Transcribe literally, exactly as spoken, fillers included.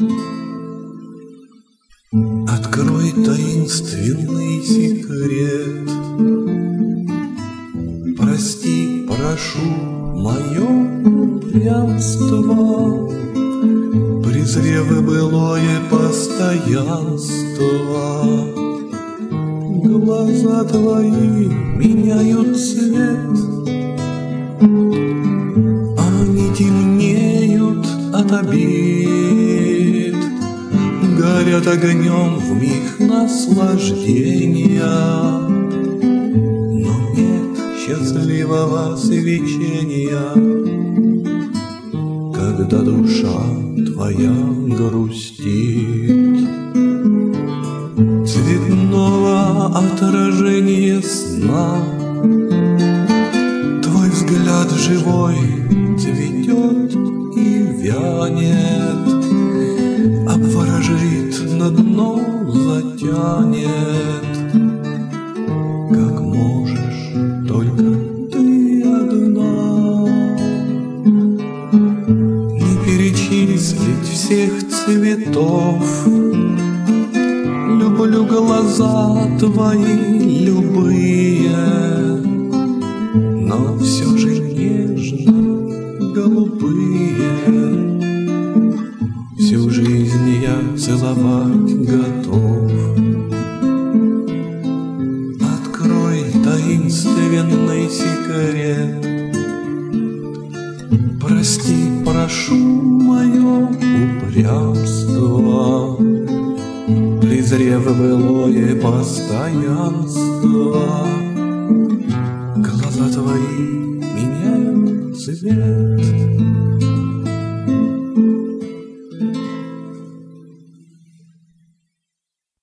Открой таинственный секрет. Прости, прошу, мое упрямство, презрев былое постоянство. Глаза твои меняют цвет, они темнеют от обид, горят огнем вмиг наслаждения. Но нет счастливого свечения, когда душа твоя грустит. Цветного отражения сна твой взгляд живой цветет и вянет, обворожит, на дно затянет. Как можешь, только ты одна, не перечислить всех цветов. Люблю глаза твои любые, но все же нежно голубые. Всю жизнь я целовать готов. Открой таинственный секрет. Прости, прошу, мое упрямство, презрев былое постоянство. Глаза твои меняют цвет,